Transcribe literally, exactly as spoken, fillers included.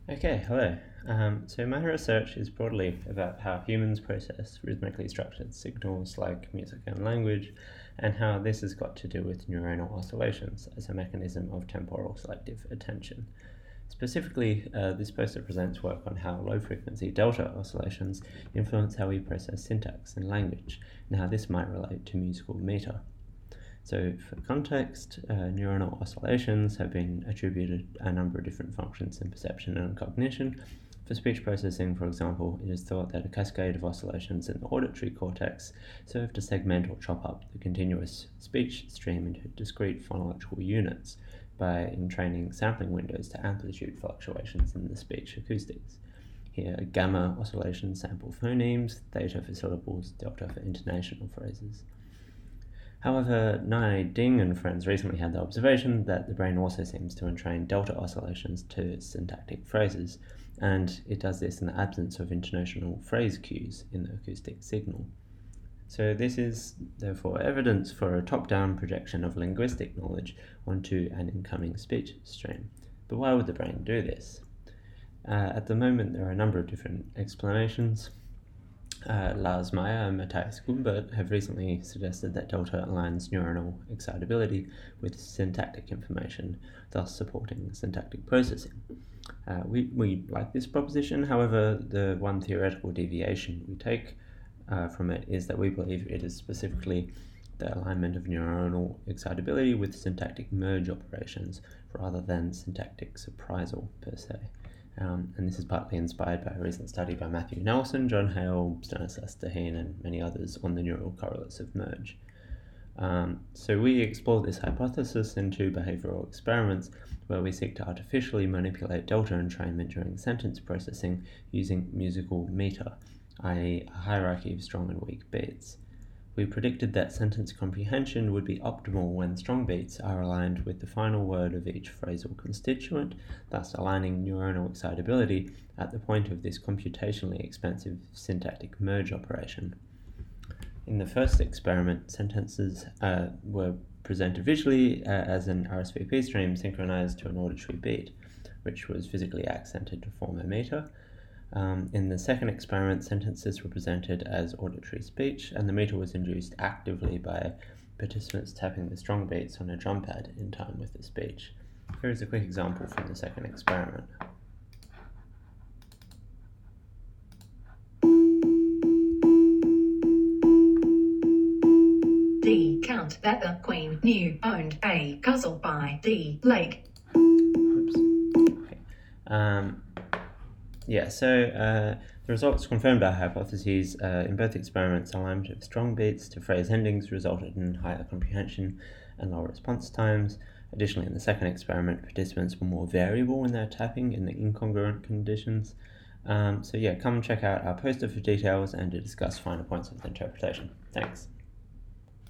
Okay, hello. Um, so my research is broadly about how humans process rhythmically structured signals like music and language, and how this has got to do with neuronal oscillations as a mechanism of temporal selective attention. Specifically, uh, this poster presents work on how low-frequency delta oscillations influence how we process syntax and language, and how this might relate to musical meter. So for context, uh, neuronal oscillations have been attributed a number of different functions in perception and cognition. For speech processing, for example, it is thought that a cascade of oscillations in the auditory cortex serve to segment or chop up the continuous speech stream into discrete phonological units by entraining sampling windows to amplitude fluctuations in the speech acoustics. Here, gamma oscillations sample phonemes, theta for syllables, delta for intonational phrases. However, Nai Ding and friends recently had the observation that the brain also seems to entrain delta oscillations to syntactic phrases, and it does this in the absence of intonational phrase cues in the acoustic signal. So this is therefore evidence for a top-down projection of linguistic knowledge onto an incoming speech stream. But why would the brain do this? Uh, at the moment, there are a number of different explanations. Uh, Lars Meyer and Matthias Gumbert have recently suggested that delta aligns neuronal excitability with syntactic information, thus supporting syntactic processing. Uh, we, we like this proposition, however, the one theoretical deviation we take uh, from it is that we believe it is specifically the alignment of neuronal excitability with syntactic merge operations rather than syntactic surprisal per se. Um, and this is partly inspired by a recent study by Matthew Nelson, John Hale, Stanislas Dehaene, and many others on the neural correlates of merge. Um, so we explore this hypothesis in two behavioral experiments where we seek to artificially manipulate delta entrainment during sentence processing using musical meter, that is a hierarchy of strong and weak beats. We predicted that sentence comprehension would be optimal when strong beats are aligned with the final word of each phrasal constituent, thus aligning neuronal excitability at the point of this computationally expensive syntactic merge operation. In the first experiment, sentences uh, were presented visually uh, as an R S V P stream synchronized to an auditory beat, which was physically accented to form a meter. Um, in the second experiment, sentences were presented as auditory speech, and the meter was induced actively by participants tapping the strong beats on a drum pad in time with the speech. Here is a quick example from the second experiment. The count that the Queen knew owned a castle by the lake. Oops. Okay. Um, Yeah, so uh, the results confirmed our hypotheses. Uh, in both experiments, alignment of strong beats to phrase endings resulted in higher comprehension and lower response times. Additionally, in the second experiment, participants were more variable in their tapping in the incongruent conditions. Um, so yeah, come check out our poster for details and to discuss finer points of the interpretation. Thanks.